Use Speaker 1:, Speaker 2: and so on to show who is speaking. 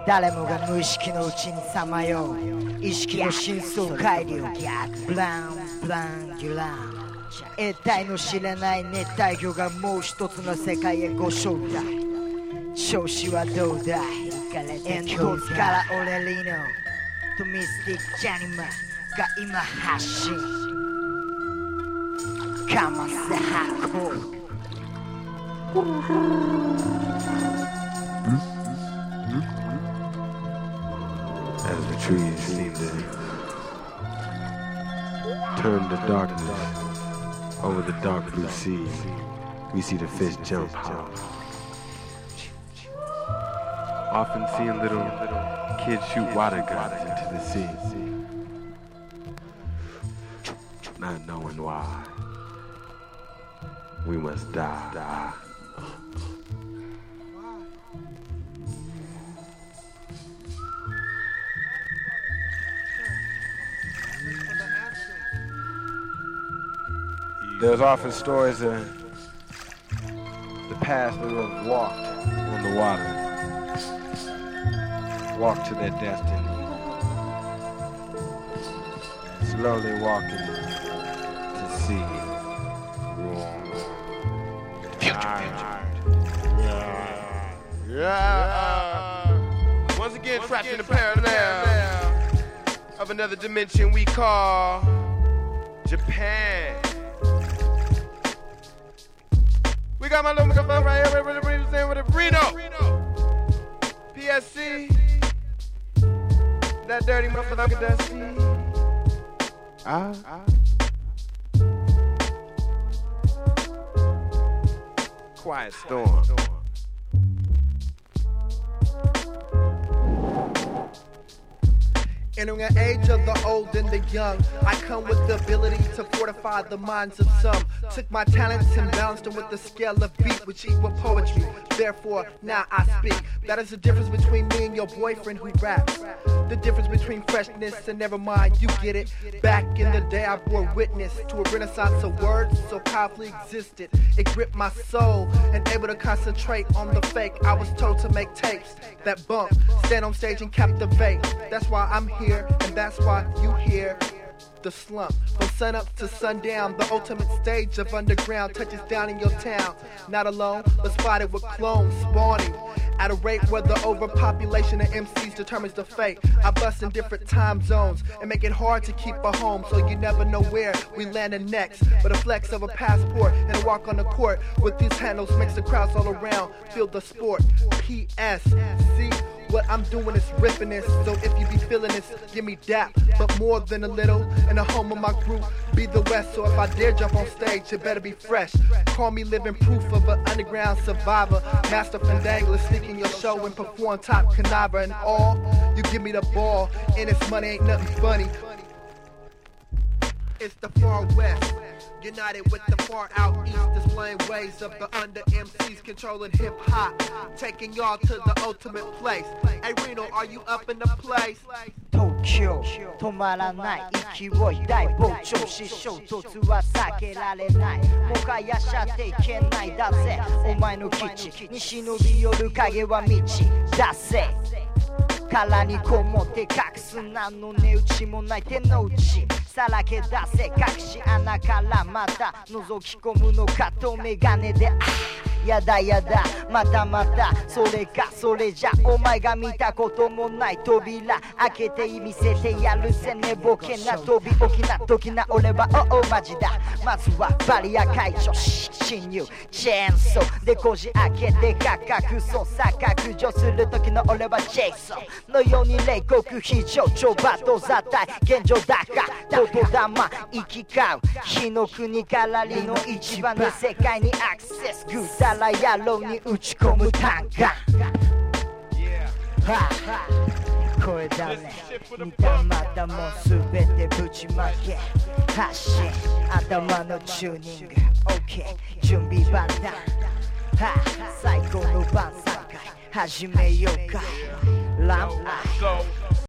Speaker 1: 誰もが無意識のうちにさまよう意識の深層海流ブランブランギュラン得体の知れない熱帯魚がもう一つの世界へご招待調子はどうだい煙突からオレリーノとミスティックジャニマが今発信かませ箱
Speaker 2: As the trees seem to turn to darkness over the dark blue sea, we see the fish jump high. Often seeing little kids shoot water guns into the sea, not knowing why. We must die. There's often stories of the path we have walked on the water, walked to their destiny, slowly walking to sea.
Speaker 3: Yeah. Once again, trapped in the parallel of another dimension we call Japan. We got my little microphone right here with a Reno. PSC. That dirty motherfucker Dusty. Quiet Storm.
Speaker 4: Entering an age of the old and the young, I come with the ability to fortify the minds of some. Took my talents and balanced them with the scale of beat, which equal poetry. Therefore, now I speak. That is the difference between me and your boyfriend who raps. The difference between freshness and never mind, you get it. Back in the day, I bore witness to a renaissance of words so powerfully existed. It gripped my soul and able to concentrate on the fake. I was told to make tapes that bump, stand on stage and captivate. That's why I'm here, and that's why you hear the slump. From sun up to sundown, the ultimate stage of underground touches down in your town. Not alone, but spotted with clones spawning at a rate where the overpopulation of MCs determines the fate. I bust in different time zones and make it hard to keep a home, so you never know where we landing next. But a flex of a passport and a walk on the court with these handles makes the crowds all around feel the sport. P.S. See? What I'm doing is ripping this, so if you be feeling this, give me dap, but more than a little. And the home of my group be the West, so if I dare jump on stage, it better be fresh. Call me living proof of an underground survivor. Master Fandangler, sneaking your show and perform top conniver and all. You give me the ball, and this money ain't nothing funny. It's the far west, united with the far out east, displaying ways of the under MCs controlling hip hop, taking y'all to the ultimate place. Hey Reno, are you up in the place?
Speaker 1: 東京止まらない勢い大膨張し衝突は避けられないもはやしゃっていけないだぜお前の基地に忍び寄る影は道だぜ殻にこもって隠す何の値打ちもない手の内さらけ出せ隠し穴からまた覗き込むのかとメガネでやだやだまたまたそれかそれじゃお前が見たこともない扉開けて見せてやるぜ寝ぼけな飛び起きな時な俺はおマジだまずはバリア解除侵入チェーンソーでこじ開けて価格操作削除する時の俺はジェイソンのように冷酷非常超バトザタイ現状だか言霊行き交う火の国からりの一番の世界にアクセスグータラ野郎に打ち込む単価これだね見たまたもすべてぶちまけ発信頭のチューニング OK 準備万端最高の晩餐会始めようかランアイ